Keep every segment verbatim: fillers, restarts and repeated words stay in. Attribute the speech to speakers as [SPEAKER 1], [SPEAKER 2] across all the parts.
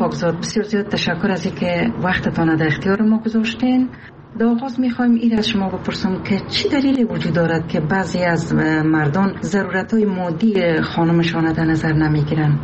[SPEAKER 1] پاکزاد، بسیار زیاد تشکر از اینکه وقتتان در اختیار ما گذاشتین. در آغاز میخوایم این از شما بپرسم که چی دلیلی وجود دارد که بعضی از مردان ضرورت‌های مادی خانمشان در نظر نمیگیرن؟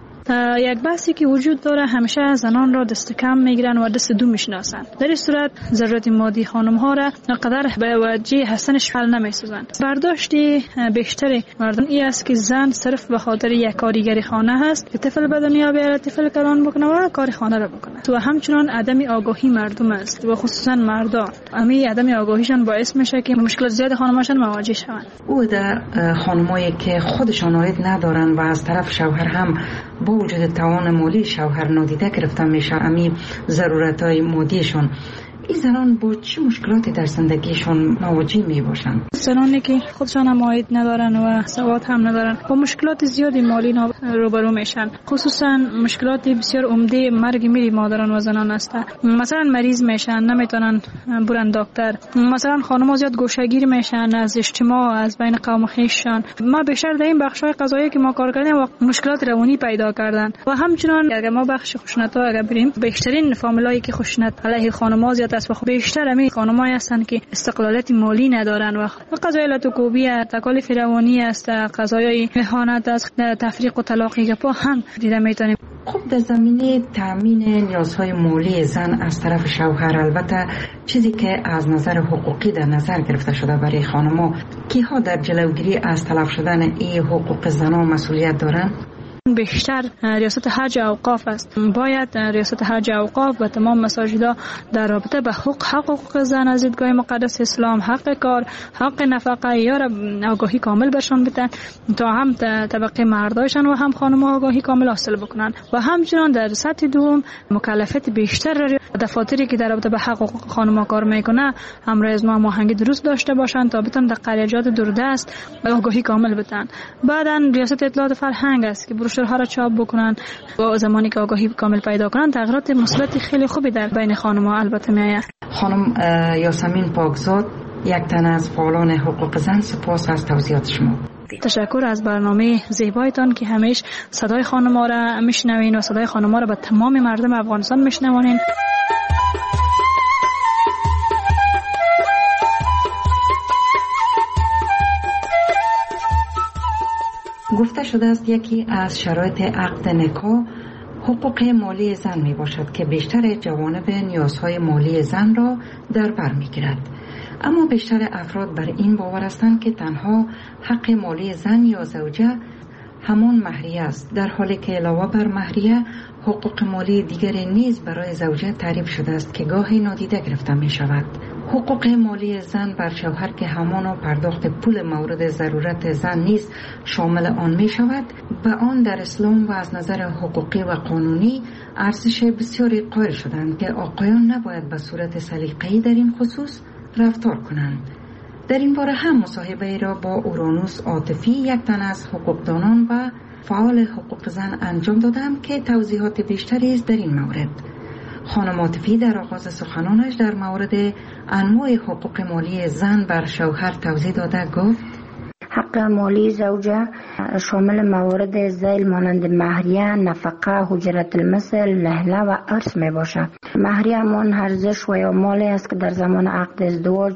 [SPEAKER 2] یک بحثی که وجود داره، همیشه زنان را دست کم میگیرن و دست دو میشناسن. در این صورت ضرورت مادی خانم ها را قدر به وجه هستنش حل نمیسازن. برداشتی بیشتر مردان این است که زن صرف به خاطر یک کارگر خانه هست که طفل به دنیا بیاره، طفل کلان بکنه و کار خانه را بکنه. و همچنان عدم آگاهی مردم است و خصوصا مردان. امی عدم آگاهیشان باعث میشه که مشکلات زیاد خانماشان مواجه شوند.
[SPEAKER 1] او در خانمایی که خودشان عاید ندارن و از طرف شوهر هم با وجود توان مالی شوهر نادیده گرفته میشه امی ضرورت‌های مادیشون، این زنان با چه مشکلاتی در زندگیشون مواجه می باشند؟
[SPEAKER 2] زنانی که خودشان هم عاید ندارن و سواد هم ندارن با مشکلات زیادی مالی روبرو میشن. خصوصا مشکلات بسیار عمده مرگ میری مادران و زنان است. مثلا مریض میشن، نمیتونن برن دکتر. مثلا خانم‌ها زیاد گوشه‌گیر میشن از اجتماع، از بین قوم خویششان. ما بیشتر در این بخش‌های قضایی که ما کار کردیم وقت مشکلات روانی پیدا کردن. و همچنان اگر ما بخش خشونت‌ها اگر بریم، بیشترین فامیلایی که خشونت علیه خانم‌ها زیاد است و بیشتر همین خانم‌هایی هستند که استقلالیت مالی ندارن و قضایای لطوکوبی، تکالیف روانی است، قضایای اهانت است، تفریق و طلاقی که با هم دیده میتونیم.
[SPEAKER 1] خب در زمینه تامین نیازهای مالی زن از طرف شوهر، البته چیزی که از نظر حقوقی در نظر گرفته شده برای خانم‌ها، کیها در جلوگیری از تلف شدن این حقوق زنان مسئولیت دارند؟
[SPEAKER 2] بیشتر ریاست حج اوقاف است. باید ریاست حج اوقاف و تمام مساجدها در رابطه به حقوق حقوق زن از دیدگاه مقدس اسلام، حق کار، حق نفقه یا آگاهی کامل برشان بدن تا هم طبقه مردایشان و هم خانم‌ها آگاهی کامل حاصل بکنن و همچنان در سطح دوم مکلفیت بیشتر دفاتری که در رابطه به حقوق خانم‌ها کار میکنه همراه از ما هماهنگی درست داشته باشند تا بتونن در قریجات دوردست آگاهی کامل بدن. بعداً ریاست اطلاعات فرهنگ است که بروشورها را چاپ بکنن و زمانی که آگاهی کامل پیدا کنن تغییرات مثبت خیلی خوبی در بین خانم‌ها البته میآید.
[SPEAKER 1] خانم یاسمین پاکزاد، یک تن از فعالان حقوق زن، سپاس از توضیحات شما.
[SPEAKER 2] تشکر از برنامه زیبایتان که همیشه صدای خانم‌ها را میشنوین و صدای خانم‌ها را به تمام مردم افغانستان میشنوانین.
[SPEAKER 1] گفته شده است یکی از شرایط عقد نکاح حقوق مالی زن می باشد که بیشتر جوانب نیازهای مالی زن را در بر می گیرد. اما بیشتر افراد بر این باور هستند که تنها حق مالی زن یا زوجه همان مهریه است، در حالی که علاوه بر مهریه حقوق مالی دیگری نیز برای زوجه تعریف شده است که گاهی نادیده گرفته می شود. حقوق مالی زن بر شوهر که همان پرداخت پول مورد ضرورت زن نیز شامل آن می شود، به آن در اسلام و از نظر حقوقی و قانونی ارزش بسیاری قائل شدند که آقایان نباید به صورت سلیقه‌ای در این خصوص رفتار کنند. در این باره هم مصاحبه ای را با اورانوس عاطفی، یک تن از حقوقدانان و فعال حقوق زن انجام دادم که توضیحات بیشتری است در این مورد. خانم عاطفی در آغاز سخنانش در مورد انواع حقوق مالی زن بر شوهر توضیح داده گفت:
[SPEAKER 3] حق مالی زوجه شامل موارد ذیل مانند مهریه، نفقه، حجرت المثل، لهله و ارث می باشد. مهریه همان ارزش و یا مالی است که در زمان عقد ازدواج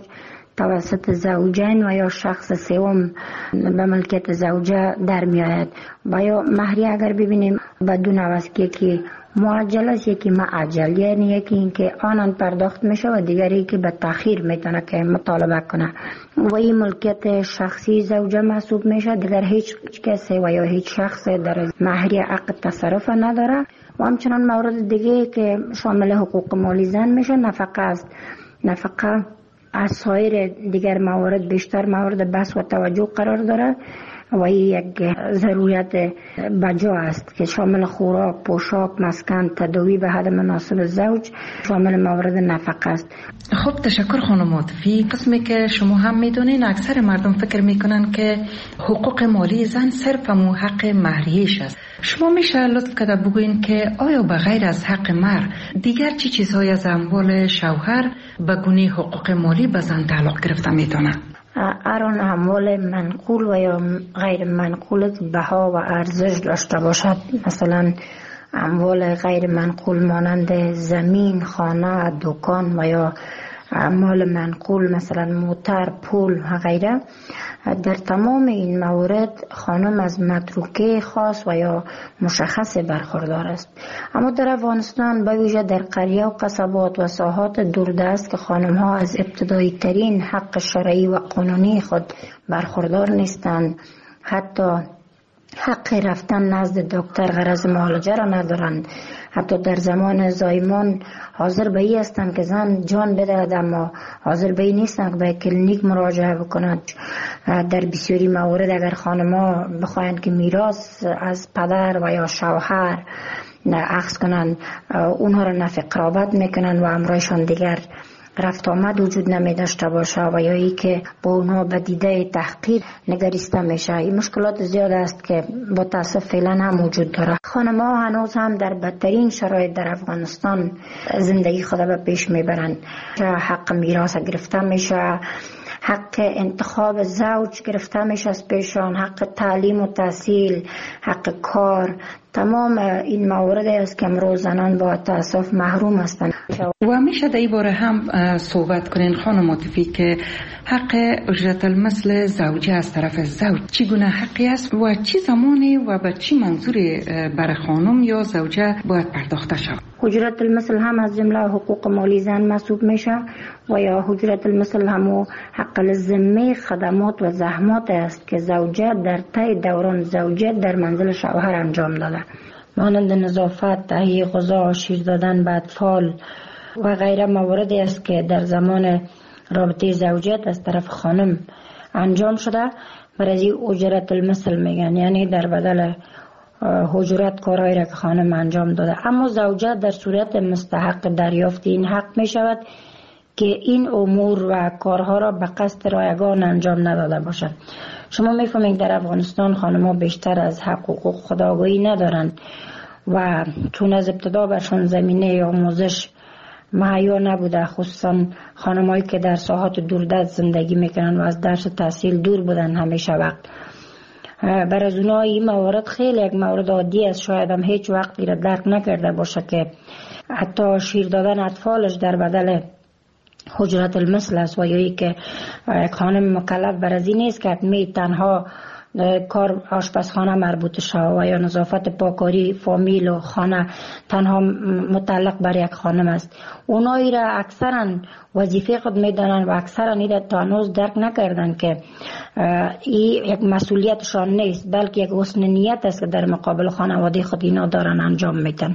[SPEAKER 3] توسط زوجین و یا شخص سوم به ملکیت زوجه در می آید. و یا مهریه اگر ببینیم بدون عوض که معجل است، یکی معجل، یعنی یکی این که آنان پرداخت میشه و دیگری که به تأخیر میتونه که مطالبه کنه و این ملکیت شخصی زوجه محسوب میشه. دیگر هیچ کسی و یا هیچ شخص در مهریه عقد تصرف نداره. و همچنان مورد دیگه که شامل حقوق مالی زن میشه نفقه است. نفقه از سایر دیگر موارد بیشتر مورد بحث و توجه قرار داره و این یک ضرورت بجا است که شامل خوراک، پوشاک، مسکن، تداوی به حد مناسب زوج شامل موارد نفقه است.
[SPEAKER 1] خب تشکر خانم عاطفی. قسمی که شما هم میدونین اکثر مردم فکر میکنن که حقوق مالی زن صرف مو حق مهریه‌اش است. شما میشه لطف کرده بگوین که آیا به غیر از حق مهر دیگر چی چیزهای از اموال شوهر به گونه حقوق مالی به زن تعلق گرفته میتونه؟
[SPEAKER 3] هر اموال منقول و یا غیر منقول بها و ارزش داشته باشد، مثلا اموال غیر منقول مانند زمین، خانه، دکان و یا مال منقول مثلا موتر، پول و غیره. در تمام این موارد خانم از متروکه خاص و یا مشخص برخوردار است. اما در افغانستان به ویژه در قریه و قصبات و ساحات دوردست که خانم ها از ابتدایی ترین حق شرعی و قانونی خود برخوردار نیستند، حتی حق رفتن نزد دکتر غرض معالجه را ندارند، حتی در زمان زایمان حاضر به ای هستند که زن جان بدهد اما حاضر به ای نیستند که به کلینیک مراجعه بکنند. در بسیاری موارد اگر خانم‌ها بخواهند که میراث از پدر و یا شوهر اخذ کنند، اونها را نفی قرابت میکنند و امرایشان دیگر رفت آمد وجود نمی داشته باشه و یا ای که با اونها به دیده تحقیر نگریسته میشه. این مشکلات زیاد است که با تاسف فعلا هم وجود داره. خانم ها هنوز هم در بدترین شرایط در افغانستان زندگی خود به پیش میبرند. حق میراث گرفته میشه، حق انتخاب زوج گرفته میشه از پیشان، حق تعلیم و تحصیل، حق کار. تمام این موارد است که امروز زنان با تاسف محروم هستند.
[SPEAKER 1] و میشه در این باره هم صحبت کنین خانم عاطفی که حق اجرت المثل زوجه از طرف زوج چگونه حقی است و چی زمانی و به چی منظوری برای خانم یا زوجه باید پرداخته شود؟
[SPEAKER 3] اجرت المثل هم از جمله حقوق مالی زن محسوب میشه و یا اجرت المثل هم حق الذمه خدمات و زحمات است که زوجه در طی دوران زوجه در منزل شوهر انجام داده، مانند نظافت، تهیه غذا، شیر دادن به اطفال و غیره مواردی است که در زمان رابطه زوجیت از طرف خانم انجام شده. برای اجرت المثل میگن، یعنی در بدل اجرت کارهایی را که خانم انجام داده. اما زوجه در صورت مستحق دریافت این حق می شود که این امور و کارها را به قصد رایگان انجام نداده باشد. شما میفهمید در افغانستان خانم‌ها بیشتر از حق و حقوق خودآگاهی ندارند و چون از ابتدا برشان زمینه آموزش مهیا نبوده، خصوصا خانم‌هایی که در ساحات دوردست زندگی میکنن و از درس و تحصیل دور بودن همیشه وقت. بر از اونها این موارد خیلی یک مورد عادی است، شاید هم هیچ وقت را درک نکرده باشه که حتی شیر دادن اطفالش در بدل اجرت المثل است و یا ای که یک خانم مکلف بر از این نیست که می تنها کار آشپزخانه مربوط شود و یا نظافت پاکاری فامیل و خانه تنها متعلق بر یک خانم است. اونایی را اکثرا وظیفه خود میدانند و اکثرا این را تا هنوز درک نکردند که این یک مسئولیتشان نیست بلکه یک حسن نیت است که در مقابل خانواده خود اینا دارن انجام میدن.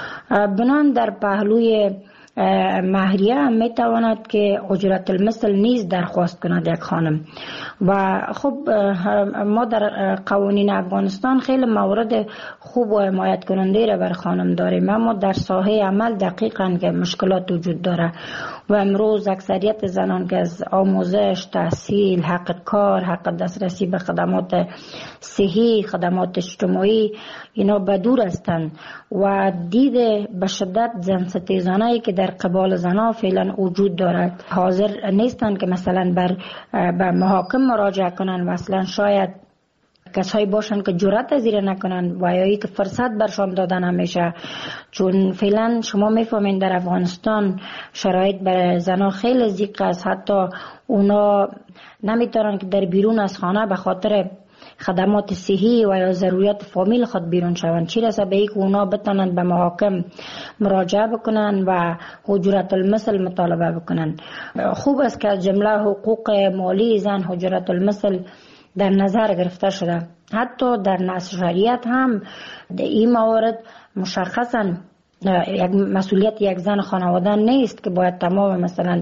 [SPEAKER 3] بنان در پهلوی مهریه هم می تواند که اجرت المثل نیز درخواست کند یک خانم. و خب ما در قوانین افغانستان خیلی موارد خوب و حمایت کننده را بر خانم داریم، اما در ساحه عمل دقیقاً که مشکلات وجود داره و امروز اکثریت زنان که از آموزش، تحصیل، حق کار، حق دسترسی به خدمات صحی، خدمات اجتماعی اینا به دور هستند و دید به شدت زن ستیزانه‌ای که در قبال زنها فعلا وجود دارد حاضر نیستند که مثلا بر به محاکم مراجعه کنند و اصلا شاید کسایی باشند که جرأت از این نکنند و یا ای که فرصت برشان دادن همیشه. چون فعلا شما میفهمین در افغانستان شرایط برای زنها خیلی ضیق است، حتی اونا نمیتونن که در بیرون از خانه به خاطر خدمات صحی و یا ضروریات فامیل خود بیرون شوند، چی رسه به اینکه اونا بتونند به محاکم مراجعه بکنند و اجرت المثل مطالبه بکنند. خوب است که از جمله حقوق مالی زن اجرت المثل در نظر گرفته شده. حتی در نص شریعت هم این موارد مشخصا یک مسئولیت یک زن خانواده نیست که باید تمام مثلا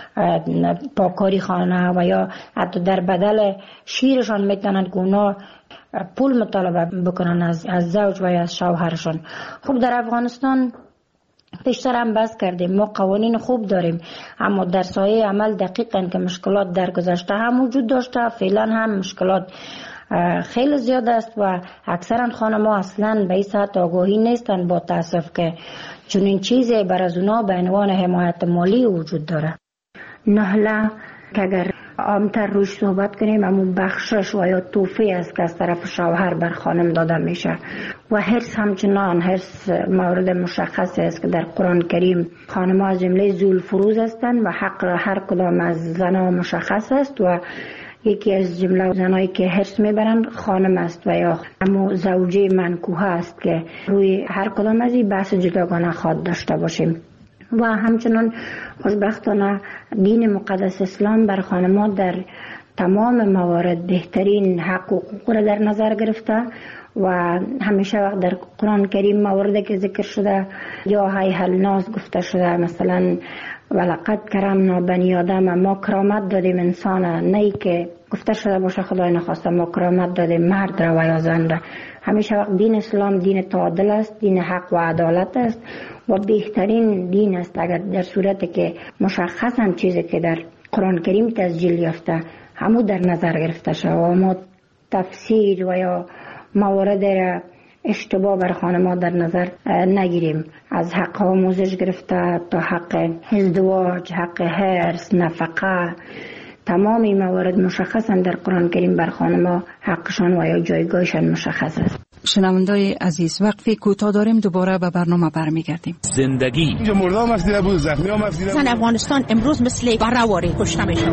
[SPEAKER 3] پاکاری خانه و یا حتی در بدل شیرشان میتونند که اونا پول مطالبه بکنن از, از زوج و یا از شوهرشان. خب در افغانستان پیشتر هم بحث کردیم، ما قوانین خوب داریم اما در سایه عمل دقیقاً که مشکلات در گذشته هم وجود داشته، فعلا هم مشکلات خیلی زیاد است و اکثرا خانم‌ها اصلا به این سطح آگاهی نیستن با تاسف که چنین چیزی بر از اونا به عنوان حمایت مالی وجود داره. نهله که اگر عامتر روش صحبت کنیم، اما بخشش و یا توفیه است که از طرف شوهر بر خانم داده میشه. و حرص همچنان حرص مورد مشخصی است که در قرآن کریم خانم‌ها از جمله ذوالفروز هستند و حق هر کدام از زنها مشخص است و یکی از جمله زنایی که حرص میبرند خانم است و یا اما زوجه منکوحه است که روی هر کدام از این بحث جداگانه خواهد داشته باشیم. و همچنان خوشبختانه دین مقدس اسلام بر خانم‌ها در تمام موارد بهترین حق و حقوق را در نظر گرفته و همیشه وقت در قرآن کریم مواردی که ذکر شده یا های الناس گفته شده، مثلا ولقد کرمنا بنی آدم، ما کرامت دادیم انسان، نه که گفته شده باشه خدای نخواسته ما کرامت دادیم مرد را و یا زن را. همیشه وقت دین اسلام دین تعادل است، دین حق و عدالت است و بهترین دین است اگر در صورتی که مشخصا چیزی که در قرآن کریم تسجیل یافته همو در نظر گرفته شد و ما تفسیر و یا موارد را اشتباه بر خانم‌ها در نظر نگیریم. از حق آموزش گرفته تا حق ازدواج، حق حرص، نفقه، تمام این موارد مشخصا در قرآن کریم بر خانم‌ها حقشان و یا جایگاهشان مشخص است.
[SPEAKER 1] شنوندای عزیز، وقتی کوتاه داریم دوباره به برنامه برمیگردیم.
[SPEAKER 4] زندگی
[SPEAKER 5] اینجا مردم مفیده بود، زخمی ها مفیده بود.
[SPEAKER 6] افغانستان امروز مثل برآوری کشته میشه.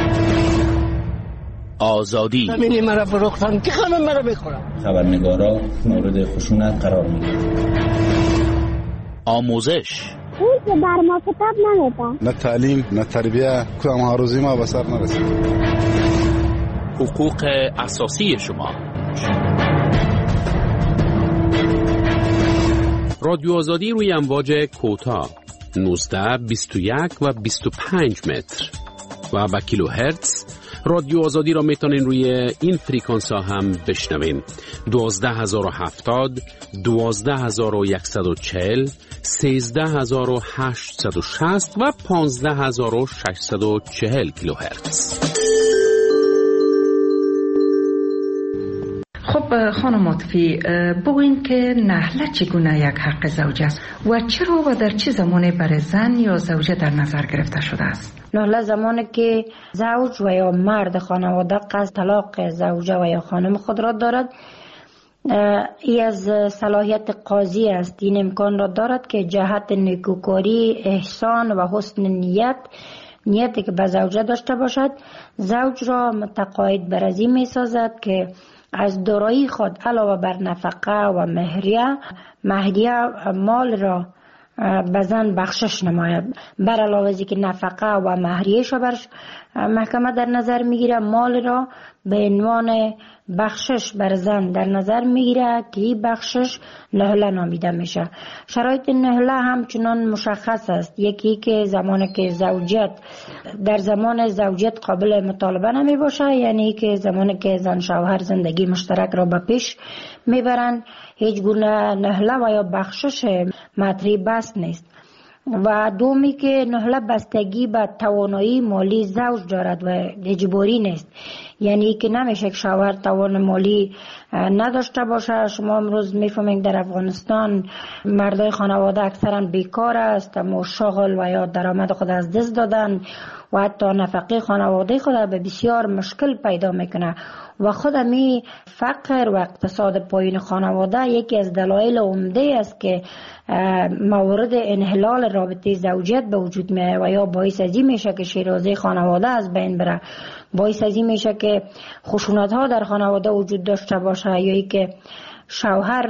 [SPEAKER 4] آزادی
[SPEAKER 7] همینی مرا فروختن که همه مرا بخورم.
[SPEAKER 8] خبرنگارا مورد خشونت قرار میگیرن.
[SPEAKER 4] آموزش
[SPEAKER 9] اون که بر ما کتاب نمیدن،
[SPEAKER 5] نه تعلیم نه تربیه، کدام هاروزی ما به سر نرسید.
[SPEAKER 4] حقوق اساسی شما.
[SPEAKER 10] رادیو آزادی روی امواج کوتاه نوزده، بیست و یک و بیست و پنج متر و با کیلو هرتز. رادیو آزادی را میتونین روی این فریکانس ها هم بشنوین: دوازده هزار و هفتاد، دوازده هزار و صد و چهل، سیزده هزار و هشتصد و شصت و پانزده هزار و ششصد و چهل کیلو هرتز.
[SPEAKER 1] خب خانم عاطفی، بگوین که نحله چگونه یک حق زوج است و چرا و در چه زمانی برای زن یا زوجه در نظر گرفته شده است؟
[SPEAKER 3] نحله زمانی که زوج و یا مرد خانواده قصد طلاق زوجه و یا خانم خود را دارد، ای از صلاحیت قاضی است. این امکان را دارد که جهت نیکوکاری، احسان و حسن نیت نیتی که به زوجه داشته باشد زوج را متقاعد بر از این می سازد که از دارایی خود علاوه بر نفقه و مهریه مهریه مال را به زن بخشش نماید. بر علاوه از که نفقه و مهریه‌اش بر محکمه در نظر میگیره، مال را به عنوان بخشش بر زن در نظر میگیره که این بخشش نهله نامیده میشه. شرایط نهله همچنان مشخص است. یکی که زمانی که زوجیت در زمان زوجیت قابل مطالبه نمی باشه، یعنی که زمانی که زن شوهر زندگی مشترک را به پیش میبرند، هیچ گونه نهله و یا بخشش مطرح بس نیست. و دومی که نهله بستگی به توانایی مالی زوج دارد و اجباری نیست، یعنی که نمیشه که شوهر توان مالی نداشته باشه. شما امروز میفهمید در افغانستان مردای خانواده اکثرا بیکار است، اما شغل و یا درآمد خود از دست دادن و حتی نفقه خانواده خود به بسیار مشکل پیدا میکنه و خود می فقر و اقتصاد پایین خانواده یکی از دلایل عمده است که موارد انحلال رابطه زوجیت به وجود میاد و یا باعث از این میشه که شیرازه خانواده از بین بره، باعث از این میشه که خشونت ها در خانواده وجود داشته باشه، یا ای که شوهر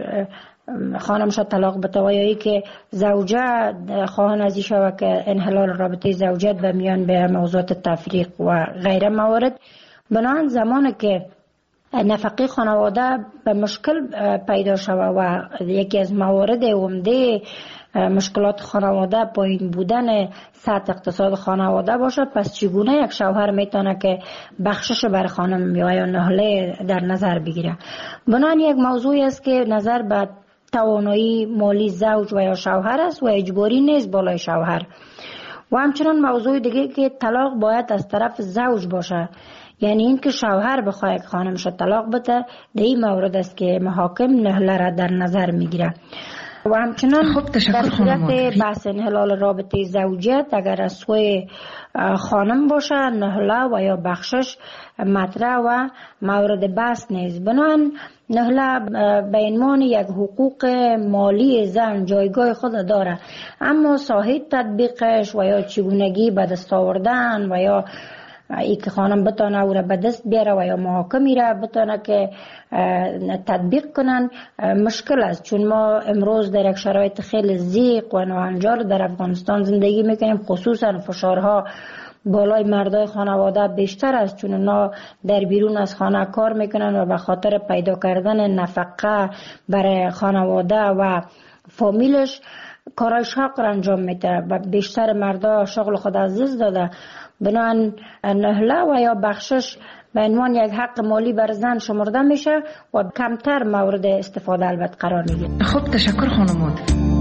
[SPEAKER 3] خانمش طلاق بده و یا ای که زوجه خواهان از این شوه که انحلال رابطه زوجیت به میان به موضوعات تفریق و غیره موارد. بنابراین زمانی که نفقه خانواده به مشکل پیدا شوه و یکی از موارد عمده مشکلات خانواده پایین بودن سطح اقتصاد خانواده باشه، پس چگونه یک شوهر میتونه که بخشش بر خانم یا نهله در نظر بگیره؟ بنابراین یک موضوعی است که نظر به توانایی مالی زوج و یا شوهر است و اجباری نیست بالای شوهر. و همچنان موضوع دیگه که طلاق باید از طرف زوج باشه، یعنی این که شوهر بخواه که خانمش طلاق بده، در این مورد است که محاکم نهله را در نظر میگیره. و همچنان در صورت بحث انحلال رابطه زوجیت اگر از سوی خانم باشه نهله و یا بخشش مطرح و مورد بحث نیست. بنابراین نهله به عنوان یک حقوق مالی زن جایگاه خود داره، اما ساحه تطبیقش و یا چگونگی به دست آوردن و یا ای که خانم بتانه او را به دست بیاره و یا محاکمی را بتانه که تطبیق کنن مشکل است، چون ما امروز در یک شرایط خیلی ضیق و ناهنجار در افغانستان زندگی میکنیم. خصوصا فشارها بالای مردای خانواده بیشتر است، چون اونا در بیرون از خانه کار میکنن و به خاطر پیدا کردن نفقه برای خانواده و فامیلش کارای شاق را انجام میده و بیشتر مردا شغل خود از دست داده. بنابراین نهله و یا بخشش به عنوان یک حق مالی بر زن شمرده میشه و کمتر مورد استفاده البته قرار میگیره.
[SPEAKER 1] خب تشکر خانمات.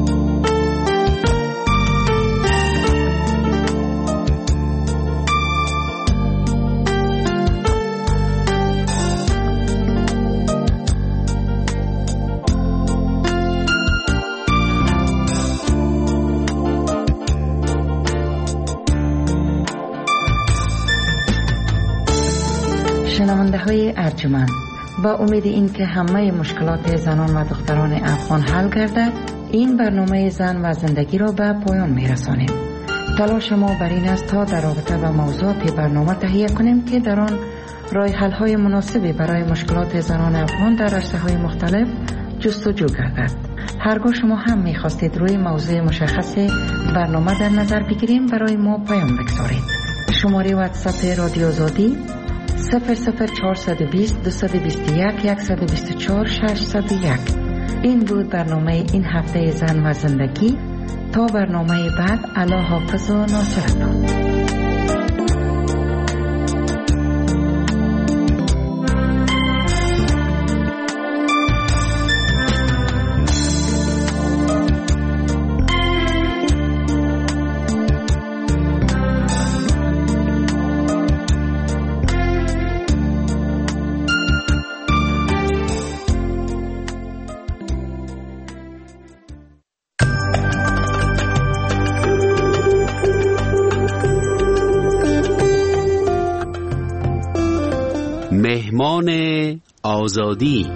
[SPEAKER 1] شنونده های ارجمند، با امید این که همه مشکلات زنان و دختران افغان حل گردد، این برنامه زن و زندگی را به پایان می رسانیم. تلاش ما بر این است تا در رابطه با موضوعات برنامه تهیه کنیم که در آن راه حل های مناسبی برای مشکلات زنان افغان در عرصه های مختلف جستجو گردد. هرگاه شما هم می خواستید روی موضوع مشخص برنامه در نظر بگیریم، برای ما پیام بگذارید. شماره واتساپ رادیو آزادی صفر صفر چهارصد و بیست دویست و بیست و یک صد و بیست و چهار ششصد و یک. این بود برنامه این هفته زن و زندگی. تا برنامه بعد، الله حافظ و ناصرتان.
[SPEAKER 10] مهمان آزادی.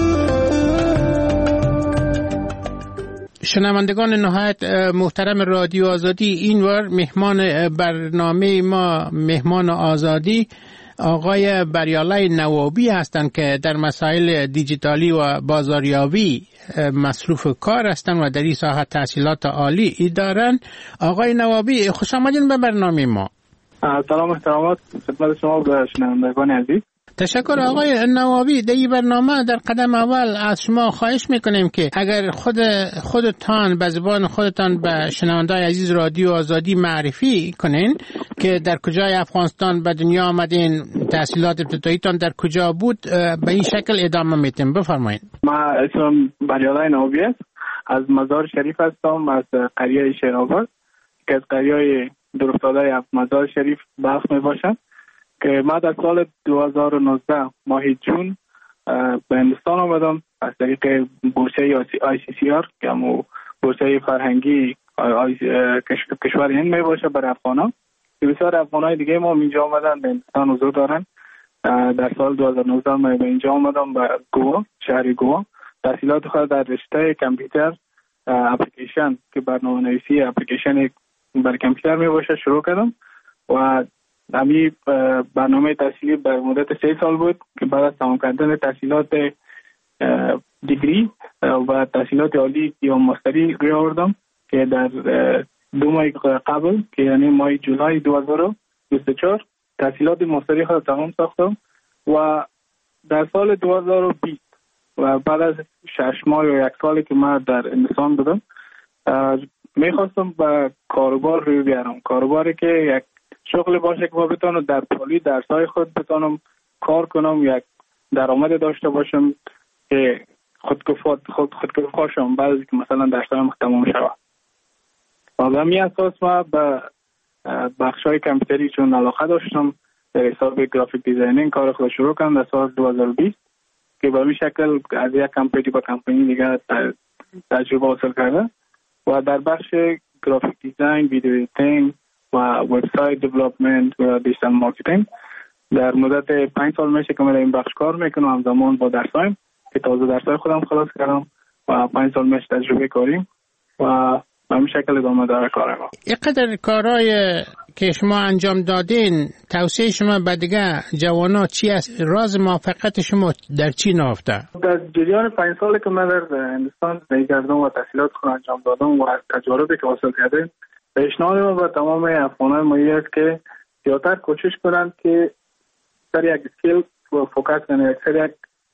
[SPEAKER 11] شنوندگان نهایت محترم رادیو آزادی، این بار مهمان برنامه ما مهمان آزادی آقای بریالای نوابی هستند که در مسائل دیجیتالی و بازاریابی مصروف کار هستند و در این ساحه تحصیلات عالی دارند. آقای نوابی، خوش آمدین به برنامه ما.
[SPEAKER 12] سلام احترامات خدمت شما به شنوندگان عزیز.
[SPEAKER 11] تشکر آقای نوابی. در این برنامه در قدم اول از شما خواهش میکنیم که اگر خود خودتان به زبان خودتان به شنوندگان عزیز رادیو آزادی معرفی کنین که در کجای افغانستان به دنیا آمدین، تحصیلات ابتداییتان در کجا بود، به این شکل ادامه میتیم. بفرمایید.
[SPEAKER 12] ما اسمم بریالای نوابی است، از مزار شریف هستم، از قریه شیرآباد که از قریه دورافتاده مزار شریف بخش می باشم که ما در سال دو هزار و نوزده ماه جون به هندوستان آمدم از طریق بورسه آی سی سی آر که همون بورسه فرهنگی کشور هند می باشه برای افغانان که بسیار افغانای دیگه ما اینجا آمدن به هندوستان حضور دارن. در سال دو هزار و نوزده من به اینجا آمدم به گوا، شهر گوا. تحصیلات خود در رشته کامپیوتر اپلیکیشن که برنامه نویسی اپلیکیشن بر کامپیوتر می باشه شروع کردم و همی برنامه تحصیلی بر مدت سه سال بود که بعد از تمام کردن تحصیلات دیگری و تحصیلات عالی یا ماستری روی آوردم که در دو ماه قبل که یعنی ماه جولای دو هزار و بیست و چهار تحصیلات ماستری خود تمام ساختم و در سال دو هزار و بیست و بعد از شش ماه یا یک سالی که من در هندوستان بودم میخواستم به کاروبار روی بیارم، کاروباری که یک شغل باشه که ما بتونم در پالی درسای خود بتونم کار کنم، یک درآمد داشته باشم که خودکفا خود خودکفا شم بعد از که مثلا درسایم تمام شود. و به همین اساس ما به بخشای کامپیوتری چون علاقه داشتم در حساب گرافیک دیزاینینگ کار خود شروع کردم در سال دو هزار و بیست که به همین شکل از یک کمپانی به کمپانی دیگه تجربه حاصل کرده و در بخش گرافیک دیزاین، ویدیو ایدیتینگ و وبسایت دیولپمنت و دیجیتال مارکتینگ در مدت پنج سال میشه که من این بخش کار میکنم. همزمان با درسایم که تازه درسای خودم خلاص کردم و پنج سال میشه تجربه کاریم و به همین شکل ادامه داره کار ما.
[SPEAKER 11] اینقدر کارهای که شما انجام دادین، توصیه شما به دیگه جوانا چی است؟ راز موفقیت شما در چی نهفته؟
[SPEAKER 12] در جریان پنج سالی که من در هندوستان زندگی کردم و تحصیلات خود انجام دادم و از تجاربی که حاصل کردم، پیشنهاد ما به تمام افغانان ما است که زیادتر کوشش کنند که سر یک اسکیل فوکس کنند، یک سر یک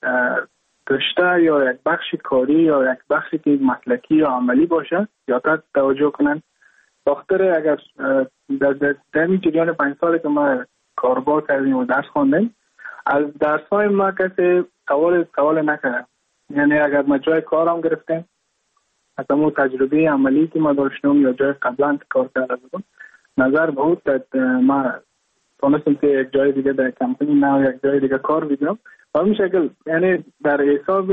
[SPEAKER 12] رشته یا یک بخش کاری یا یک بخشی که مسلکی یا عملی باشه زیادتر توجه کنند. بخاطر اگر در در این جریان پنج سالی که ما کاربار کردیم و درس خواندیم، از درس‌های ما کسی سوال سوال نکرد. یعنی اگر ما جای کارم گرفتیم، از اون تجربه عملی که ما داشتیم یا جای قبلا کار کرده بودم، نظر بود ما تونستم که یک جای دیگه در کمپانی نه یک جای دیگه کار بگیرم. و همین شکل یعنی در حساب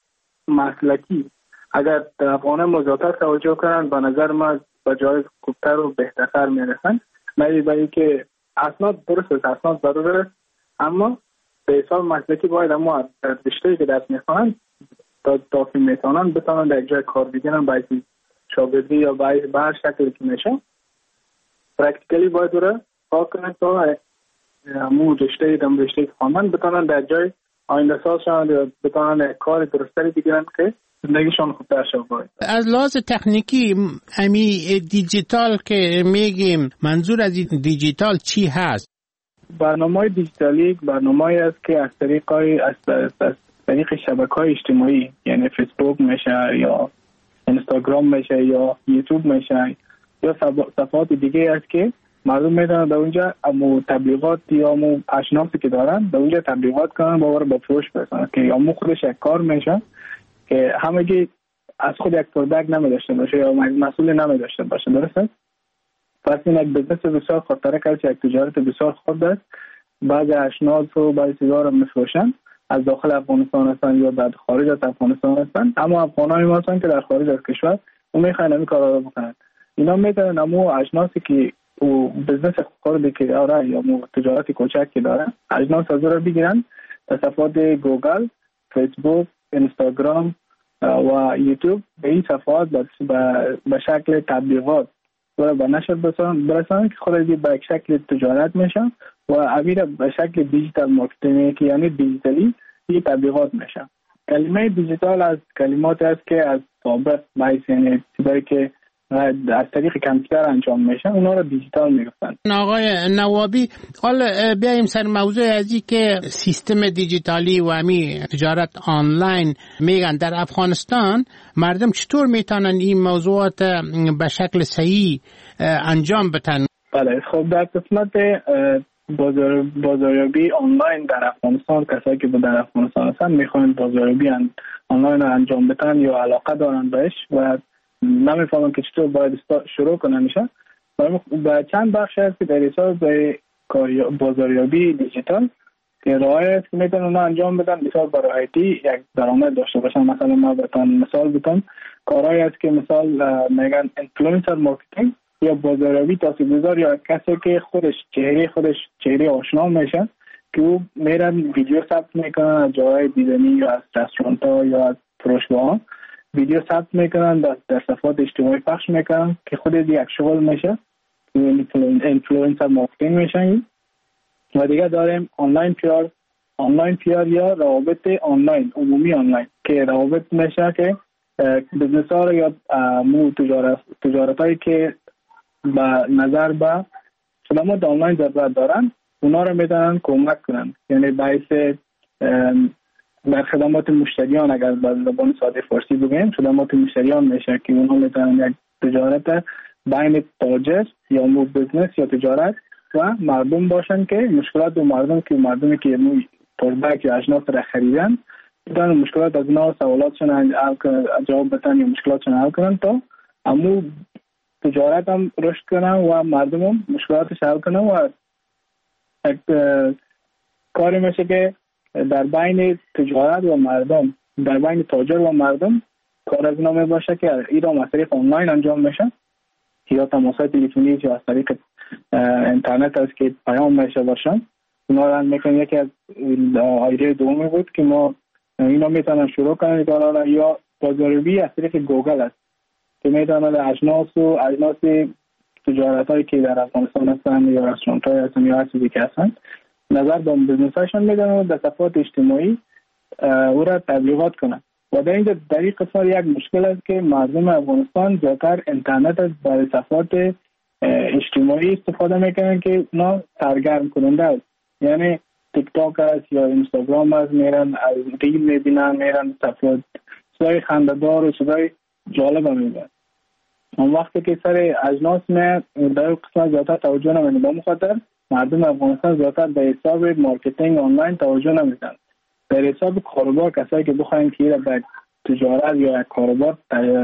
[SPEAKER 12] مسلکی اگر افغانان مزاتر توجه کنن، به نظر ما به جای خوبتر و بهتر میرسن. نه برای که اسناد درست است، اسناد ضرور است، اما به حساب مسلکی باید اما در رشته‌ای که درس میخوانن تا تا که میتونن بتونن در جای کار بگیرن، باید شاگردی یا باید به هر شکلی که میشه پرکتیکلی باید دوره کار کنن تا همو رشته دم رشته که خواندن بتونن در جای آینده سازشان یا بتونن کار درستری بگیرن که زندگیشان خوبتر شد.
[SPEAKER 11] از لحاظ تکنیکی امی دیجیتال که میگیم، منظور از دیجیتال چی هست؟
[SPEAKER 12] برنامه دیجیتالی برنامه‌ای است که از طریق از طریق شبکه‌های اجتماعی، یعنی فیسبوک میشه یا اینستاگرام میشه یا یوتیوب میشه یا صفحات دیگه است که مردم میدونن در اونجا امو تبلیغات یا امو اشناسی که دارن در اونجا تبلیغات کنن باور با فروش برسن که امو خودش یک کار میشه که همگی از خود یک پروداکت نمیداشته باشه یا مسئول نمیداشته باشه. درسته؟ پس این یک بزنس بسیار خطرناک است، یک تجارت بسیار خرد است. بعضی اشناس و بعضی چیزا رو میفروشن، از داخل افغانستان هستن یا در خارج از افغانستان هستن، اما افغانای ما هستن که در خارج از کشور اون میخوان همین کارا رو بکنن. اینا میتونن امو اشناسی که او بزنس خردی که داره یا مو تجارت کوچک که داره اجناس از رو بگیرن، در صفحات گوگل، فیسبوک، اینستاگرام و یوتیوب به این صفحات به شکل تبلیغات و به نشر برسانن که خودی به یک شکل تجارت میشن و امیر به شکل دیجیتال مارکتینگ که یعنی دیجیتالی این تبلیغات میشن. کلمه دیجیتال از کلمات است که از سابق باعث یعنی چیزایی که از طریق کامپیوتر انجام میشن اونا رو دیجیتال میگفتن.
[SPEAKER 11] آقای نوابی، حالا بیایم سر موضوع ازی که سیستم دیجیتالی و امی تجارت آنلاین میگن در افغانستان مردم چطور میتونن این موضوعات به شکل صحیح انجام بدن؟
[SPEAKER 12] بله، خب در قسمت بازار بازاریابی آنلاین در افغانستان کسایی که در افغانستان هستن میخوان بازاریابی آنلاین رو انجام بدن یا علاقه دارن بهش و نمیفهمم که چطور باید شروع کنن میشه. و چند بخش هست که در حساب بازاریابی دیجیتال که راهی است که میتونن اونا انجام بدن بسیار براحتی یک درآمد داشته باشن. مثلا ما بتون مثال بتون کارهایی است که مثال میگن اینفلوئنسر مارکتینگ یا بازاریابی تاثیرگذار یا کسی که خودش چهره خودش چهره آشنا میشه که او میرن ویدیو ثبت میکنن از جاهای دیدنی یا از رستوران ها یا از فروشگاه، ویدیو ثبت میکنن در, در صفحات اجتماعی پخش میکنن که خود یک شغل میشه که اینفلوئنسر مارکتینگ میشن. و دیگه داریم آنلاین پیار، آنلاین پیار یا روابط آنلاین، عمومی آنلاین که روابط میشه که بزنس ها یا مو تجارت تجارت هایی که با نظر به خدمات آنلاین ضرورت دارن اونا رو میتونن کمک کنن. یعنی باعث در خدمات مشتریان اگر به زبان ساده فارسی بگیم خدمات مشتریان میشه که اونها میتونن یک تجارت بین تاجر یا مو بزنس یا تجارت و مردم باشن که مشکلات و مردم که مردمی که مو پروداکت یا اجناس را خریدن میتونن مشکلات از اونا سوالاتشون جواب بدن یا مشکلاتشون حل کنن تا امو تجارت هم رشد کنن و مردم هم مشکلاتش حل کنن و یک کاری میشه که در بین تجارت و مردم، در بین تاجر و مردم کار از اینا می باشه که ایران از طریق آنلاین انجام میشه یا تماسات تلفنی یا از طریق اینترنت است که پیام میشه باشن. اونا را میکنن. یکی از ایده دومی بود که ما اینا میتونن شروع کنن کارا یا بازاریابی از طریق گوگل است که میتونن اجناس و اجناس تجارت هایی که در افغانستان هستن یا رستورانت های هستن یا هر چیزی که هستن نظر به بزنس هاشون میدن و در صفحات اجتماعی او را تبلیغات کنن. و در اینجا در این قسمت یک مشکل است که مردم افغانستان زیادتر اینترنت از برای صفحات اجتماعی استفاده میکنن که اونا سرگرم کننده است. یعنی تیک تاک است یا اینستاگرام است، میرن از ریل میبینن، میرن صفحات صدای خنده‌دار و صدای جالب میبینن. اون وقتی که سر اجناس نه در قسمت زیادتر توجه نمیدن. با مخاطر مردم افغانستان زیادتر به حساب مارکتینگ آنلاین توجه نمیدن. در حساب کاروبار کسایی که بخواین که را به تجارت یا کاروبار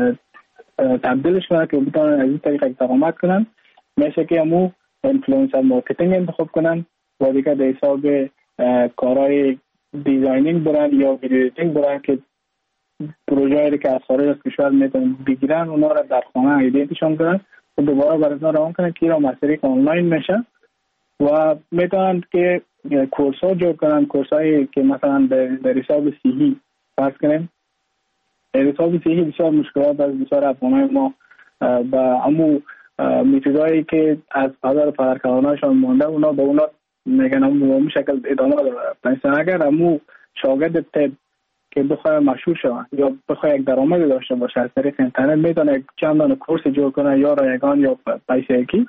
[SPEAKER 12] تبدیلش کنن که بتونن از این طریق اقدامات کنن، میشه که همو اینفلوئنسر مارکتینگ انتخاب کنن و دیگه در حساب کارهای دیزاینینگ برن یا ویدیو ایدیتینگ برن که پروژه‌ای که از خارج از کشور میتونن بگیرن اونا را در خانه ایدنتیشن کنن و دوباره برای اونا روان کنن که اینا از طریق آنلاین میشه و میتونن که کورس ها جور کنن. کورس هایی که مثلا در حساب صحی فرض کنیم در حساب صحی بسیار مشکلات از بسیار افغانای ما با امو میتودایی که از پدر پدرکارانشان مونده اونا به اونا میگن امو به شکل ادامه داره. مثلا اگر امو شاگرد تب که بخواه مشهور شوه یا بخواه یک درآمد داشته باشه از طریق اینترنت میتونه چند دانه کورس جور کنه یا رایگان یا پیسه‌ای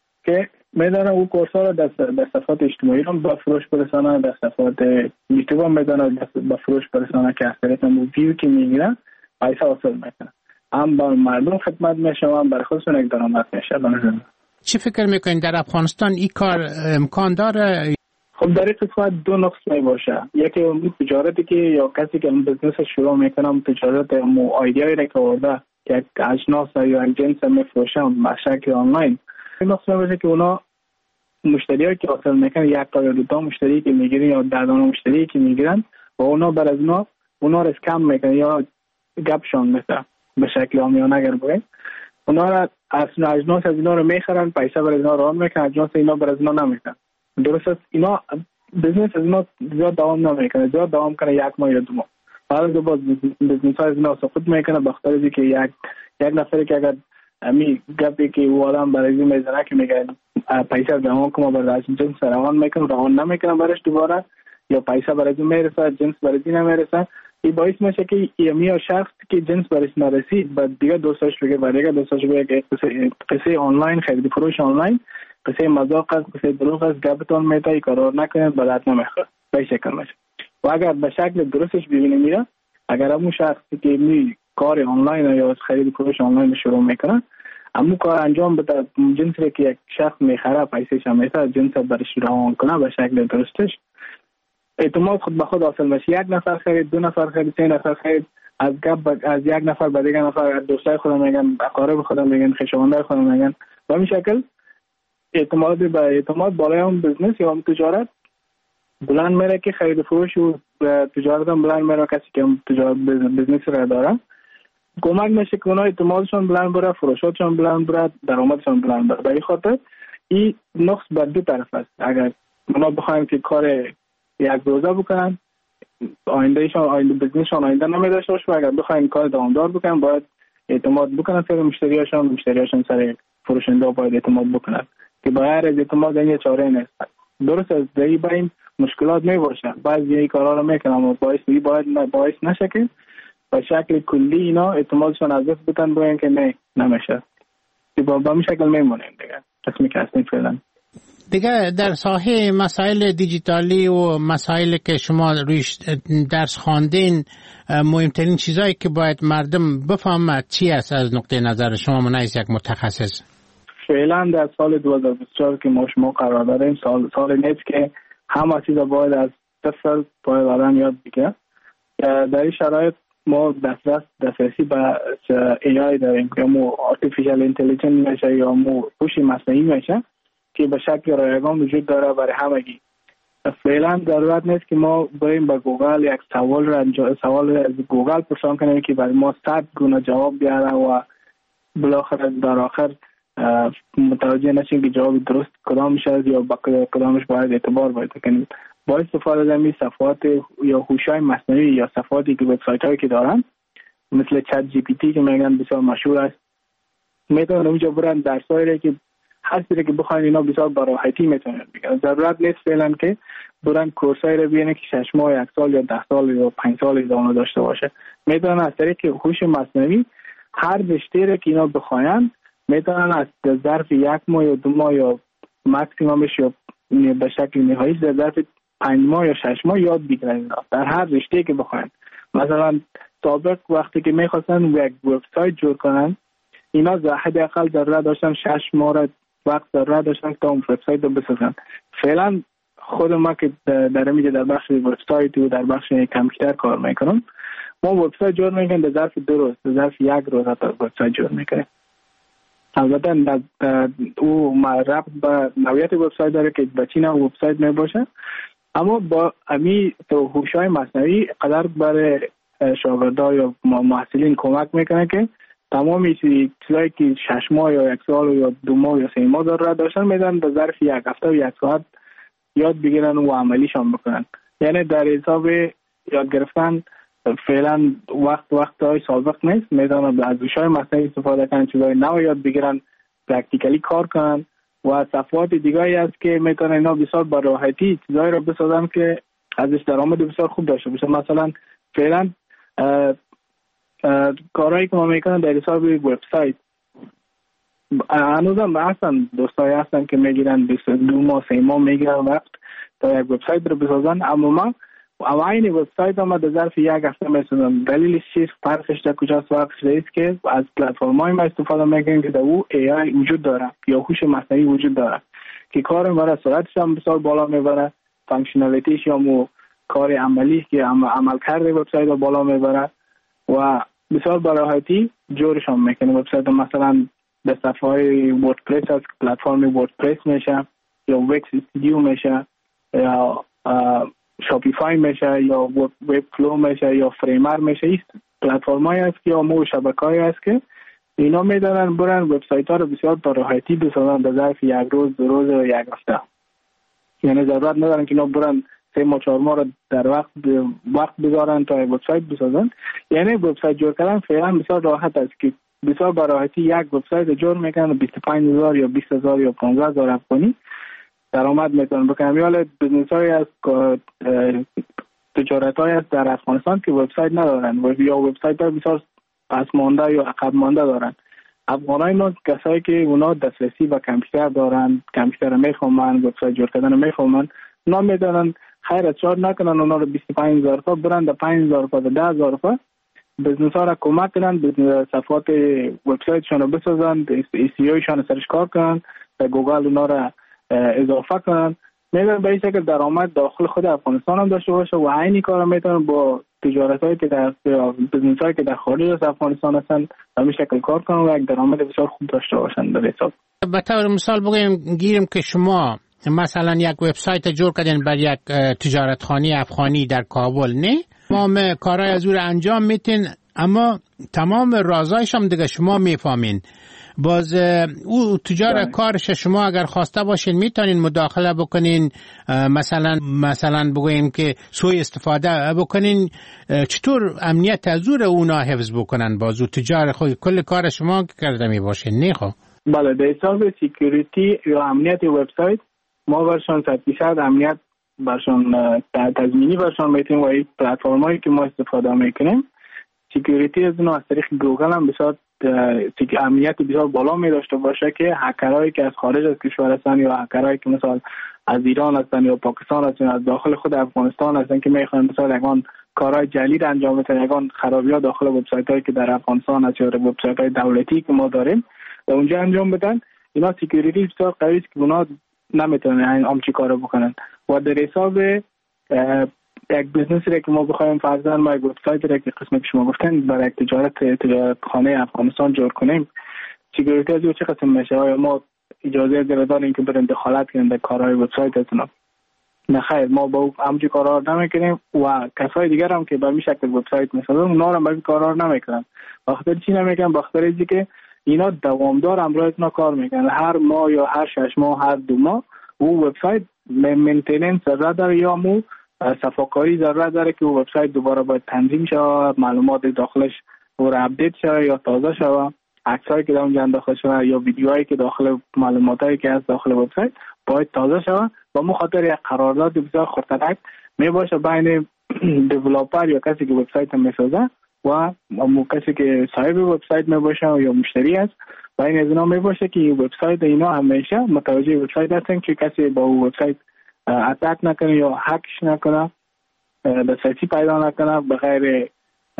[SPEAKER 12] که میدانه او کورس ها را در صفحات اجتماعی را به فروش برسانه، در صفحات یوتیوب هم میدانه به فروش برسانه که از طریق ویو که میگیرن پیسه حاصل میکنه. هم با مردم خدمت میشه و هم برای خودشون یک درآمد میشه. بنظرم
[SPEAKER 11] چی فکر میکنین در افغانستان این کار امکان داره؟
[SPEAKER 12] خب در این قسمت دو نقص می باشه. یکی اون تجارتی که یا کسی که اون بزنس شروع میکنه اون تجارت مو ایده‌ای را که آورده که اجناس یا جنس میفروشه به شکل آنلاین، این نقص می باشه که اونا مشتریایی که حاصل میکنن یک تا یا دو تا مشتری که میگیرن یا ده تا مشتری که میگیرن و اونا بر از اونا اونا رو اسکم میکنن یا گپشون میکنن به شکل عامیانه اگر بگیم اونا را از اجناس از اینا رو میخرن، پیسه بر اینا ران میکنن، اجناس اینا بر از اینا نمیکنن. درست است اینا بزنس از اینا زیاد دوام نمیکنه، زیاد دوام کنه یک ماه یا دو ماه بعد دو باز بزنس ها از اینا سقوط میکنه به خاطر اینکه یک یک نفری که اگر امی گپی که او آدم برای این میزنه که میگه پیسه روان کنم برای جنس روان میکنم روان نمیکنم برش دوباره یا پیسه برای این میرسه جنس برای این نمیرسه، این باعث میشه که امی شخص که جنس برش نرسید بعد دیگه دوستاش بگه بعد دیگه دوستاش بگه که قصه قصه آنلاین خرید فروش آنلاین قصه مذاق است، قصه دروغ است، گپتون میتای کارا نکنید بعد نمیخواد به شکل میشه. و اگر به شکل درستش ببینیم میره اگر همون شخصی که می کار آنلاین یا خرید فروش آنلاین شروع میکنه اما کار انجام بده جنسی که یک شخص میخره پیسه‌ش هم میشه جنس برش روان کنه به شکل درستش اعتماد خود به خود حاصل میشه. یک نفر خرید، دو نفر خرید، سه نفر خرید، از گپ از یک نفر به دیگه نفر دوستای خودم میگن، اقارب خودم میگن، خویشاوندای خودم میگن و این شکل اعتماد به اعتماد بالای اون بزنس یا اون تجارت بلند میره که خرید فروش و تجارت هم بلند میره. کسی که اون تجارت بزنس را داره کمک میشه که اونا اعتمادشون بلند بره، فروشاتشون بلند بره، درآمدشون بلند بره. به این خاطر این نقص بر دو طرف است. اگر اونا بخوایم که کار یک روزه بکنن آیندهشون آینده بزنسشون آینده نمیداشته باشه و اگر بخوایم کار دوامدار بکنن باید اعتماد بکنن سر مشتریاشون، مشتریاشون سر فروشنده باید اعتماد بکنن که باید از اعتماد این چاره نیست. درست از دهی با این مشکلات می باشه بعضی این کارا رو میکنم و باعث می باید باعث نشه که به شکل کلی اینا اعتمادشون از دست بتن بگن که نه نمیشه با به این شکل میمونیم دیگه قسمی که هستیم فعلا.
[SPEAKER 11] دیگه در ساحه مسائل دیجیتالی و مسائل که شما رویش درس خواندین مهمترین چیزایی که باید مردم بفهمند چی است از نقطه نظر شما منایز یک متخصص؟
[SPEAKER 12] فعلا در سال دو هزار و بیست و چهار که ما شما قرار داریم سال سال نیست که همه چیزا باید از صفر باید آدم یاد بگیره. در این شرایط ما دسترس دسترسی به ای آی داریم که مو آرتفیشال اینتلیجنس میشه یا مو هوش مصنوعی میشه که به شکل رایگان وجود داره برای همگی فعلا ضرورت نیست که ما بریم به گوگل یک سوال را سوال از گوگل پرسان کنیم که برای ما صد گونه جواب بیاره و بالاخره در آخر متوجه نشیم که جواب درست کدامش است یا با کدامش باید اعتبار باید کنیم. با استفاده از این صفحات یا هوش‌های مصنوعی یا صفحاتی که وبسایت هایی که دارن مثل چت جی پی تی که میگن بسیار مشهور است، میتونن اونجا برن درسایی که هر چیزی که بخواین اینا بسیار با راحتی میتونن بگیرن. ضرورت نیست فعلا که برن کورسایی رو ببینن که شش ماه، یک سال یا ده سال یا پنج سال ادامه داشته باشه. میتونن از طریق هوش مصنوعی هر رشته رو که اینا بخواین میتونن از ظرف یک ماه یا دو ماه یا ماکسیممش یا به شکل نهایی در ظرف پنج ماه یا شش ماه یاد بگیرن در هر رشته که بخواین. مثلا سابق وقتی که میخواستن یک وبسایت جور کنن اینا حداقل ضرورت داشتن شش ماه وقت ضرورت داشتن تا اون وبسایت رو بسازن. فعلا خود ما که در میگه در بخش وبسایت و در بخش کامپیوتر کار میکنم، ما وبسایت جور میکنیم در ظرف دو روز، در ظرف یک روز تا وبسایت جور میکنیم. البته او ربط به نوعیت وبسایت داره که به چی نوع وبسایت میباشه، اما با امی تو هوش‌های مصنوعی قدر برای شاگردان یا محصلین کمک میکنه که تمام چیزایی که شش ماه یا یک سال یا دو ماه یا سه ماه ضرورت داشتن میدن در ظرف یک هفته و یک ساعت یاد بگیرن و عملیشان بکنن. یعنی در حساب یاد گرفتن فعلا وقت وقت های سابق نیست، میدونن از هوش‌های مصنوعی استفاده کنن، چیزای نو یاد بگیرن، پرکتیکلی کار کنن و صفحات دیگه‌ای است که میتونن اینا بسیار با راحتی چیزایی رو بسازن که ازش درآمد بسیار خوب داشته باشه. مثلا فعلا کارهایی که ما میکنن در حساب وبسایت هنوزم هستن، دوستایی هستن که میگیرن دو ماه سه ماه میگیرن وقت تا یک وبسایت رو بسازن، اما ما اوایل وبسایت هم در ظرف یک هفته میسازن. دلیلش چیست؟ فرقش در کجاست؟ فرقش است که از پلتفرم‌های ما استفاده میکنیم که در او ای آی وجود داره یا هوش مصنوعی وجود داره که کار ما را سرعتش هم بسیار بالا میبره، فانکشنالیتیش یا کار عملی که عمل کرده وبسایت رو بالا میبره و بسیار با راحتی جورش هم میکنه. وبسایت مثلا به صفحه های وردپرس است که پلتفرم وردپرس میشه یا وکس استودیو میشه یا شاپیفای میشه یا وب فلو میشه یا فریمر میشه. این پلتفرمایی است که یا مو شبکه‌ای است که اینا میدونن برن وبسایت ها رو بسیار با راحتی بسازن در ظرف یک روز، دو روز و یک هفته. یعنی ضرورت ندارن که اینا برن سه ماه چهار ماه رو در وقت وقت بذارن تا وبسایت بسازن. یعنی وبسایت جور کردن فعلا بسیار راحت است که بسیار با راحتی یک وبسایت جور میکنن بیست و پنج هزار یا بیست هزار یا پانزده هزار افغانی درآمد میتونن بکنن. یا بزنس های از تجارت های است در افغانستان که وبسایت ندارن و یا وبسایت ها بسیار پس مانده یا عقب مانده دارن. افغانای ما کسایی که اونا دسترسی به کامپیوتر دارن، کامپیوتر میخوامن، وبسایت جور کردن میخوامن، اونا میدونن خیر چار نکنن اونا رو بیست و پنج هزار تا برن در پنج هزار تا ده هزار تا بزنس ها را کمک کنن، صفحات وبسایتشان رو بسازن، ای سی اوشان سرش کار کنن، به گوگل اونا را اضافه کنن. میدونن به این شکل درآمد داخل خود افغانستان هم داشته باشه و عینی کار میتونن با تجارت هایی که در بزنس هایی که در خارج از افغانستان هستن به این شکل کار کنن و یک درآمد بسیار خوب داشته باشن. در حساب
[SPEAKER 11] به طور مثال بگیم گیریم که شما مثلا یک وبسایت جور کردین بر یک تجارتخانه افغانی در کابل، نه تمام کارهای از او رو انجام میتین اما تمام رازایش هم دیگه شما میفهمین. باز او تجار کارش شما اگر خواسته باشین میتونین مداخله بکنین، مثلا مثلا بگویم که سوء استفاده بکنین. چطور امنیت از او رو اونا حفظ بکنن؟ باز او تجار خود کل کار شما کرده می باشین، نه خب؟
[SPEAKER 12] بله، در حساب سکیوریتی یا امنیت وبسایت ما برشان صد درصد امنیت برشان تضمینی برشان میتونیم و این پلتفرمایی که ما استفاده میکنیم سکیوریتی از اون از طریق گوگل هم بسیار امنیت بسیار بالا می داشته باشه که هکرهایی که از خارج از کشور هستن یا هکرهایی که مثلا از ایران هستن یا پاکستان هستن از داخل خود افغانستان هستن که میخوان مثلا یگان کارهای جعلی را انجام بدن، یگان خرابی‌ها داخل وبسایت هایی که در افغانستان هست یا وبسایت های دولتی که ما داریم در اونجا انجام بدن، اینا سکیوریتی بسیار قوی است که اونا نمیتونن این همچین کارو بکنن. و در حساب یک بزنسی را که ما بخوایم فرضاً ما یک وبسایت را که قسمت شما گفتن برای یک تجارت تجارت خانه افغانستان جور کنیم، سکیوریتی از چه قسم میشه؟ آیا ما اجازه داریم که بریم دخالت کنیم در کارهای وبسایت از اونا؟ نه خیر، ما با همچین کارا نمیکنیم و کسای دیگر هم که به این شکل وبسایت میسازن اونا هم به این کارا نمیکنن. بخاطر چی نمیکنن؟ بخاطر اینکه که اینا دوامدار امروز اینا کار میکنن، هر ماه یا هر شش ماه هر دو ماه او وبسایت مینتیننس ضرورت داره یا مو صفاکاری ضرورت داره که او وبسایت دوباره باید تنظیم شه، معلومات داخلش اور اپدیت شه یا تازه شه، عکسایی که اونجا داخل شه یا ویدیوهایی که داخل معلوماتایی که از داخل وبسایت باید تازه شه. و مو خاطر یک قرارداد بسیار خطرناک می باشه بین دیولپر یا کسی که وبسایت میسازه و مو کسی که صاحب وبسایت می باشه یا مشتری است. بین از اینا می باشه که وبسایت اینا همیشه متوجه وبسایت هستن که کسی با وبسایت اتک نکنه یا هکش نکنه، دسترسی پیدا نکنه، بغیر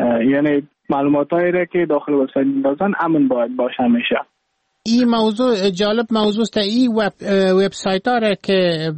[SPEAKER 12] یعنی معلوماتایی را که داخل وبسایت می‌دازن امن باید باشه همیشه.
[SPEAKER 11] این موضوع جالب موضوع است. این وب وبسایت ها را که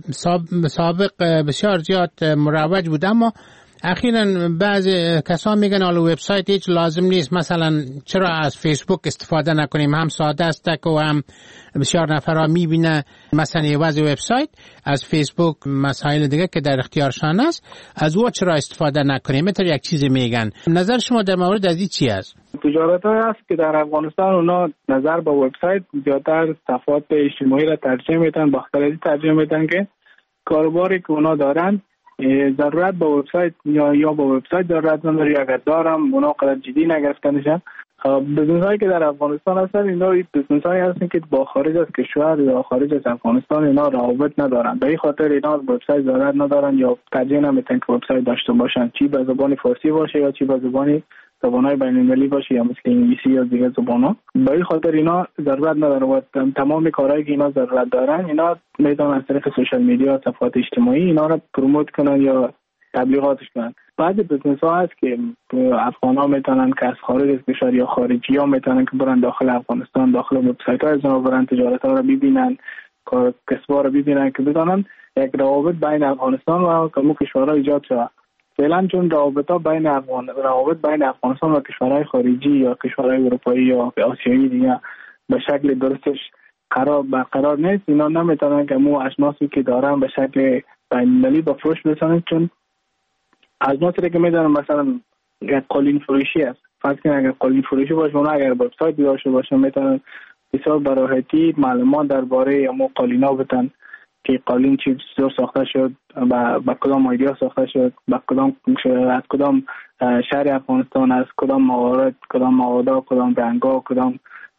[SPEAKER 11] سابق بسیار زیاد مروج بود، اما اخیراً بعضی کسان میگن حالا وبسایت هیچ لازم نیست، مثلا چرا از فیسبوک استفاده نکنیم، هم ساده است و هم بسیار نفرها میبینه مثلا یه وضع وبسایت از فیسبوک مسائل دیگه که در اختیارشان است، از او چرا استفاده نکنیم؟ مثلا یک چیزی میگن. نظر شما در مورد از این چی است؟
[SPEAKER 12] تجارت های است که در افغانستان اونا نظر به وبسایت زیادتر صفحات اجتماعی را ترجیح میدن، بخاطر ترجیح میدن که کاروباری که اونا دارن ضرورت به وبسایت یا یا به وبسایت ضرورت نداره، یا اگر دارم اونا قدر جدی نگرفتنشن. بزنس هایی که در افغانستان هستن اینا بزنس هایی هستن که با خارج از کشور یا خارج از افغانستان اینا روابط ندارن، به این خاطر اینا وبسایت ضرورت ندارن یا ترجیح نمیدن که وبسایت داشته باشن، چی به زبان فارسی باشه یا چی به زبان زبان‌های بین‌المللی باشه یا مثل انگلیسی یا دیگه زبان‌ها. به این خاطر اینا ضرورت نداره و تمام کارهایی که اینا ضرورت دارن اینا میتونن از طریق سوشال میدیا، صفحات اجتماعی اینا رو پروموت کنن یا تبلیغاتش کنن. بعضی بزنس‌ها هست که افغان‌ها میتونن که از خارج از کشور یا خارجی‌ها میتونن که برن داخل افغانستان، داخل وبسایت‌های از اونها برن تجارت‌ها رو ببینن، کار کسب‌ها رو ببینن که بدونن یک روابط بین افغانستان و کمو کشورها ایجاد شود. فعلا چون روابط بین افغان روابط بین افغانستان و کشورهای خارجی یا کشورهای اروپایی یا آسیایی دیگه به شکل درستش قرار برقرار نیست، اینا نمیتونن که مو اجناسی که دارن به شکل بین‌المللی به فروش برسونن. چون اجناسی که میدونن مثلا یک قالین فروشی است، فرض کنید اگر قالین فروشی باشه اونا اگر وبسایت داشته باشن میتونن بسیار براحتی معلومات درباره مو قالینا بدن که قالین چی جور ساخته شد، با کدام ایدیا ساخته شد، با کدام از کدام شهر افغانستان، از کدام موارد، کدام مواد، کدام رنگا، کدام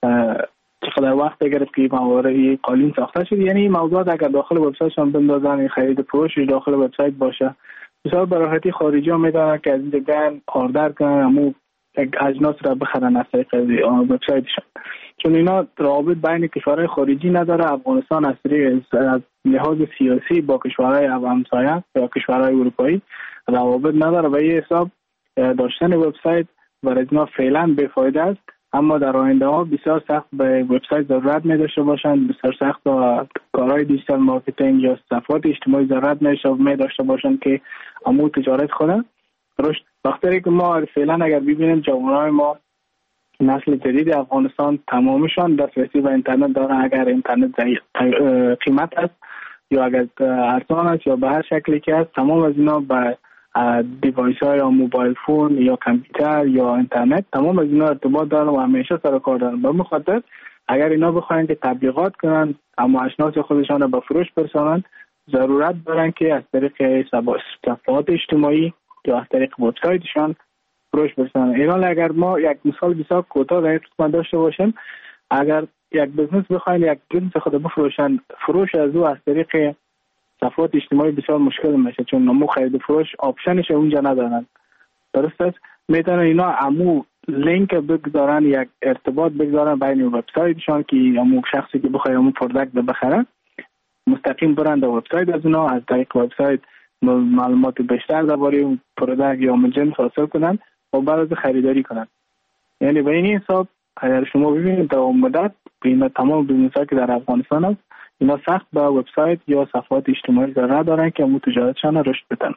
[SPEAKER 12] چقدر وقت گرفت که موارد قالین ساخته شد. یعنی این موضوعات اگر داخل وبسایتشون بندازن، خرید فروش داخل وبسایت باشه، بسیار براحتی خارجی ها میدونن که از دیگه آردر کنن امو یک اجناس را بخرن از طریق وبسایتشون. چون اینا روابط بین کشورهای خارجی نداره. افغانستان از از لحاظ سیاسی با کشورهای همسایه یا کشورهای اروپایی روابط نداره و این حساب داشتن وبسایت برای اینا فعلا بی‌فایده است. اما در آینده ها بسیار سخت به وبسایت ضرورت می داشته باشند، بسیار سخت با کارهای دیجیتال مارکتینگ یا صفحات اجتماعی ضرورت می داشته باشند که امو تجارت کنند رشد. وقتی که ما فعلا اگر ببینیم جوانای ما نسل جدید افغانستان تمامشان دسترسی به اینترنت دارن، اگر اینترنت قیمت است یا اگر ارزان است یا به هر شکلی که است، تمام از اینا به دیوایس های یا موبایل فون یا کامپیوتر یا اینترنت تمام از اینا ارتباط دارن و همیشه سر کار دارن. به مخاطر اگر اینا بخواین که تبلیغات کنن اما اشناس خودشان رو به فروش برسانن، ضرورت دارن که از طریق صفحات اجتماعی یا از طریق وبسایتشان فروش برسانن. اینا اگر ما یک مثال بسیار کوتاه در این قسمت داشته باشیم، اگر یک بزنس بخواین یک جنس خود بفروشن، فروش از او از طریق صفحات اجتماعی بسیار مشکل میشه، چون نمو خرید فروش آپشنش اونجا ندارن. درست است؟ میتونن اینا امو لینک بگذارن، یک ارتباط بگذارن بین وبسایتشان که امو شخصی که بخواد امو پروداکت بخره مستقیم برن در وبسایت از اونا، از طریق وبسایت معلومات بیشتر درباره اون پروداکت یا جنس حاصل کنن و بعد خریداری کنن. یعنی به این حساب اگر شما ببینید در مدت اینا تمام بیزنس‌ها که در افغانستان هست اینا سخت به وبسایت یا صفحات اجتماعی ضرورت دارن که امو تجارتشان رشد بدن.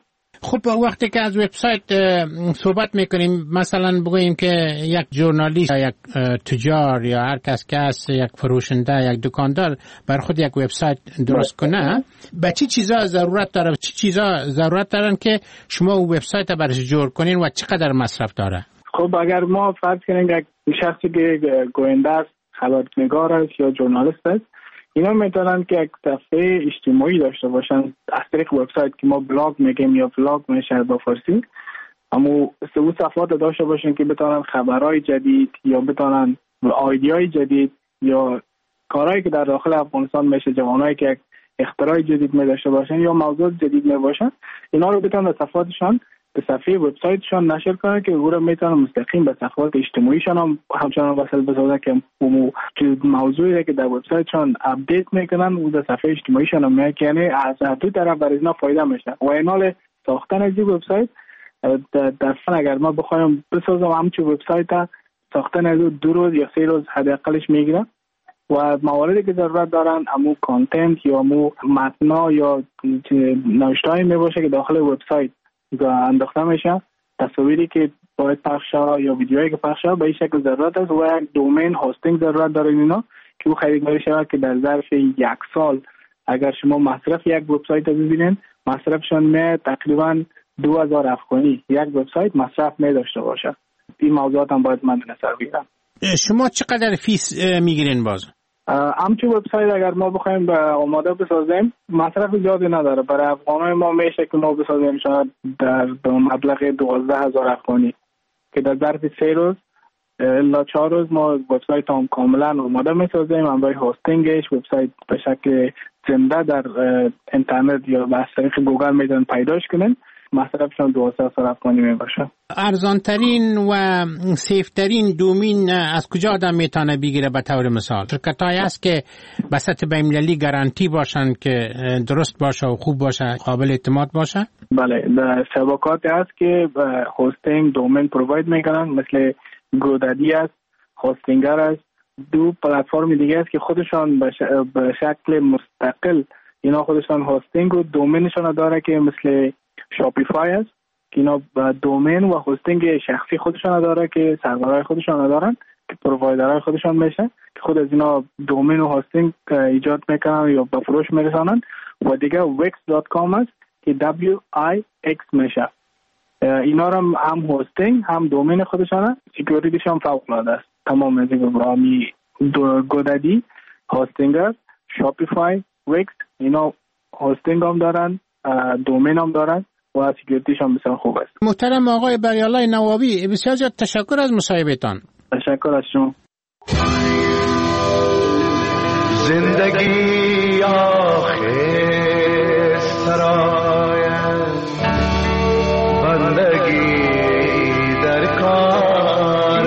[SPEAKER 11] خب وقتی که از وبسایت صحبت میکنیم، مثلا بگوییم که یک ژورنالیست یا یک تجار یا هر کس که هست، یک فروشنده، یک دکاندار بر خود یک وبسایت درست کنه، به چی چیزا ضرورت داره؟ چی چیزا ضرورت دارن که شما اون وبسایت برش جور کنین و چقدر مصرف داره؟
[SPEAKER 12] خب اگر ما فرض کنیم یک شخصی که گوینده است، خبرنگار است یا ژورنالیست است، اینا میتونن که یک صفحه اجتماعی داشته باشن از طریق وبسایت که ما بلاگ میگیم یا ولاگ میشه با فارسی. اما سه صفحات داشته باشن که بتونن خبرهای جدید یا بتونن ایده‌های جدید یا کارهایی که در داخل افغانستان میشه، جوانایی که اختراع جدید می داشته باشن یا موضوع جدید می باشن، اینا رو بتونن به صفحاتشان، به صفحه وبسایتشان نشر کنن که گروه میتونن مستقیم به صفحات اجتماعیشان هم همچنان وصل بسازن که اون موضوعی که در وبسایتشان اپدیت میکنن اون در صفحه اجتماعیشان هم میاد، یعنی از دو طرف برای اینا فایده میشه. و اینال ساختن از این وبسایت در فن اگر ما بخوایم بسازم همچون وبسایت ساختن از دو روز یا سه روز حداقلش میگیره و مواردی که ضرورت دارن امو کانتنت یا امو متنا یا نوشتهایی میباشه که داخل وبسایت انداخته میشه، تصاویری که باید پخش شه یا ویدیوهایی که پخش شه به این شکل ضرورت است و یک دومین هاستینگ ضرورت داره اینا که او خریداری شود که در ظرف یک سال اگر شما مصرف یک وبسایت رو ببینید مصرفشان می تقریبا دو هزار افغانی یک وبسایت مصرف می داشته باشه. این موضوعات هم باید مد نظر بگیرم.
[SPEAKER 11] شما چقدر فیس میگیرین باز؟
[SPEAKER 12] همچون وبسایت اگر ما بخوایم به آماده بسازیم مصرف زیادی نداره. برای افغانای ما میشه که ما بسازیم شاید در مبلغ دوازده هزار افغانی که در ظرف سه روز الا چهار روز ما وبسایت هم کاملا آماده میسازیم. هم برای هاستینگش وبسایت به شکل زنده در اینترنت یا از طریق گوگل میتونن پیداش کنن. مصرفشان دوازده هزار افغانی میباشه.
[SPEAKER 11] ارزانترین و سیفترین دومین از کجا آدم میتونه بگیره؟ به طور مثال شرکتایی هست که به سطح بین‌المللی گارانتی باشن که درست باشه و خوب باشه، قابل اعتماد باشه؟
[SPEAKER 12] بله، در شبکاتی هست که هاستینگ دومین پروواید میکنن، مثل گودادی است، هاستینگر است. دو پلتفرم دیگه است که خودشان به شکل مستقل اینا خودشان هاستینگ و دومینشان داره که مثل شاپیفای است که اینا دومین و هاستینگ شخصی خودشان داره که سرورهای خودشان دارن که پرووایدرهای خودشان میشه که خود از اینا دومین و هاستینگ ایجاد میکنن یا به فروش میرسانن. و دیگه ویکس دات کام است که دبلیو آی ایکس میشه. اینا هم هم هاستینگ هم دومین خودشانه، سکیوریتیش هم فوق العاده است. تمام از این برامی گودادی، هاستینگر، شاپیفای، ویکس اینا هاستینگ هم دارن، دومین هم دارن و سکیوریتیش هم بسیار خوب است.
[SPEAKER 11] محترم آقای بریالای نوابی، بسیار زیاد تشکر از مصاحبهتان.
[SPEAKER 12] تشکر از شما.
[SPEAKER 13] زندگی آخر سرای بندگی در کار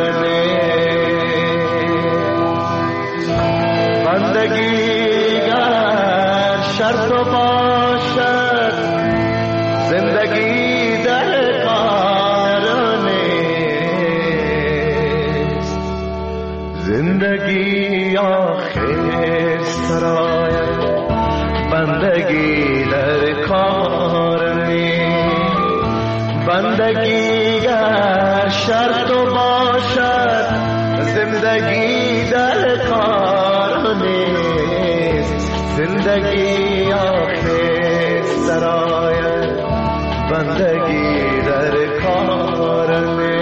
[SPEAKER 13] بندگی گر شرط باشد زندگی در کار نیست. زندگی آخر سرای بندگی در کار نیست. بندگی گر شرط باشد زندگی در کار نیست. زندگی آخر سرای بندگی در کار نیست.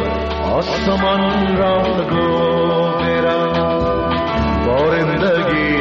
[SPEAKER 13] آسمان را گو برم بارندگی